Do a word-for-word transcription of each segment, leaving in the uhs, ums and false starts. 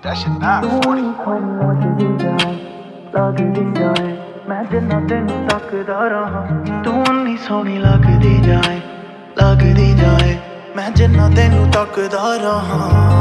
That shit nine forty. ਲੱਗਦੀ ਜਾਏ ਮੈਂ ਜਿੰਨਾ ਤੈਨੂੰ ਤੱਕਦਾ ਰਹਾਂ ਤੂੰ ਉਨੀ ਸੋਹਣੀ ਲੱਗਦੀ ਜਾਏ ਲੱਗਦੀ ਜਾਏ ਮੈਂ ਜਿੰਨਾ ਤੈਨੂੰ ਤੱਕਦਾ ਰਹਾਂ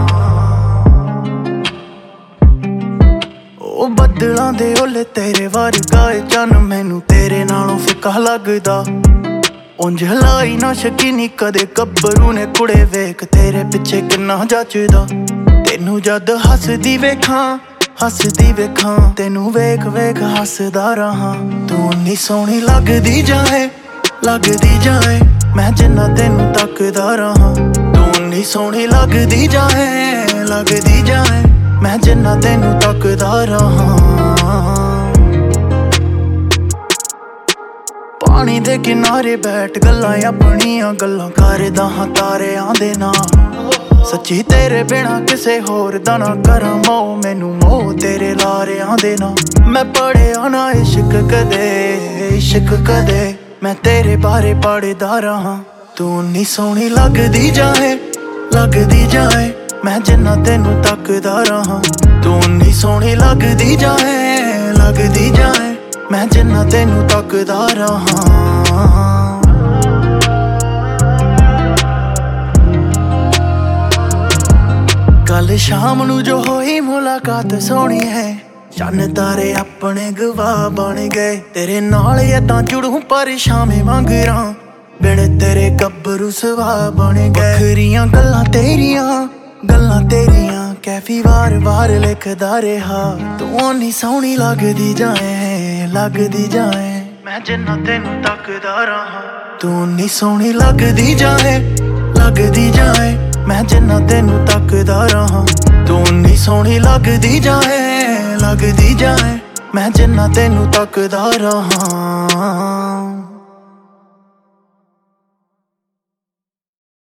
ਉਹ ਬੱਦਲਾਂ ਦੇ ਓਲੇ ਤੇਰੇ ਵਰਗਾ ਏ ਚੰਨ ਮੈਨੂੰ ਤੇਰੇ ਨਾਲੋਂ ਫਿੱਕਾ ਲੱਗਦਾ ਉਂਝ ਲਾਈ ਨਾ ਸ਼ਕੀਨੀ ਕਦੇ ਗੱਭਰੂ ਨੇ ਕੁੜੇ ਵੇਖ ਤੇਰੇ ਪਿੱਛੇ ਕਿੰਨਾ ਜੱਚਦਾ ਤੈਨੂੰ ਜਦ ਹੱਸਦੀ ਵੇਖਾਂ ਹੱਸਦੀ ਵੇਖਾਂ ਤੈਨੂੰ ਵੇਖ ਵੇਖ ਹੱਸਦਾ ਰਹਾਂ ਤੂੰ ਉਨੀ ਸੋਹਣੀ ਲੱਗਦੀ ਜਾਏ ਲੱਗਦੀ ਜਾਏ ਮੈਂ ਜਿੰਨਾ ਤੈਨੂੰ ਤੱਕਦਾ ਰਹਾਂ ਤੂੰ ਉਨੀ ਸੋਹਣੀ ਲੱਗਦੀ ਜਾਏ ਲੱਗਦੀ ਜਾਏ ਮੈਂ ਜਿੰਨਾ ਤੈਨੂੰ ਤੱਕਦਾ ਰਹਾਂ ਪਾਣੀ ਦੇ ਕਿਨਾਰੇ ਬੈਠ ਗੱਲਾਂ ਆਪਣੀਆਂ ਗੱਲਾਂ ਕਰਦਾ ਹਾਂ ਤਾਰਿਆਂ ਦੇ ਨਾਲ ਸੱਚੀ ਤੇਰੇ ਬਿਨਾ ਕਿਸੇ ਹੋਰ ਦਾ ਨਾ ਕਰਾਂ ਮੋਹ ਮੈਨੂੰ ਮੋਹ ਤੇਰੇ ਲਾਰਿਆਂ ਦੇ ਨਾਲ ਮੈਂ ਪੜਿਆ ਨਾ ਇਸ਼ਕ ਕਦੇ ਇਸ਼ਕ ਕਦੇ ਮੈਂ ਤੇਰੇ ਬਾਰੇ ਪੜ੍ਹਦਾ ਰਹਾਂ ਤੂੰ ਉਨੀ ਸੋਹਣੀ ਲੱਗਦੀ ਜਾਏ ਲੱਗਦੀ ਜਾਏ ਮੈਂ ਜਿੰਨਾ ਤੈਨੂੰ ਤੱਕਦਾ ਰਹਾਂ ਤੂੰ ਉਨੀ ਸੋਹਣੀ ਲੱਗਦੀ ਜਾਏ ਲੱਗਦੀ ਜਾਏ ਮੈਂ ਜਿੰਨਾ ਤੈਨੂੰ ਤੱਕਦਾ ਰਹਾਂ ਕੱਲ ਸ਼ਾਮ ਨੂੰ ਜੋ ਹੋਈ ਮੁਲਾਕਾਤ ਸੋਹਣੀ ਹੈ ਚੰਨ ਤਾਰੇ ਆਪਣੇ ਗਵਾਹ ਬਣ ਗਏ ਤੇਰੇ ਨਾਲ ਏਦਾਂ ਜੁੜੂ ਪਰ ਸ਼ਾਮੇ ਮੰਗਰਾਂ ਬਿਨ ਤੇਰੇ ਗੱਭਰੂ ਸੁਭਾਅ ਬਣ ਗਏ ਵੱਖਰੀਆਂ ਗੱਲਾਂ ਤੇਰੀਆਂ ਗੱਲਾਂ ਤੇਰੀਆਂ ਕੈਫੀ ਵਾਰ ਵਾਰ ਲਿਖਦਾ ਰਿਹਾ ਤੂੰ ਉਨੀ ਸੋਹਣੀ ਲੱਗਦੀ ਜਾਏ ਲੱਗਦੀ ਜਾਏ ਮੈਂ ਜਿੰਨਾ ਤੈਨੂੰ ਤੱਕਦਾ ਰਹਾਂ ਤੂੰ ਉਨੀ ਸੋਹਣੀ ਲੱਗਦੀ ਜਾਏ ਲੱਗਦੀ ਜਾਏ ਮੈਂ ਜਿੰਨਾ ਤੈਨੂੰ ਤੱਕਦਾ ਰਹਾਂ ਤੂੰ ਉਨੀ ਸੋਹਣੀ ਲੱਗਦੀ ਜਾਏ ਲੱਗਦੀ ਜਾਏ ਮੈਂ ਜਿੰਨਾ ਤੈਨੂੰ ਤੱਕਦਾ ਰਹਾਂ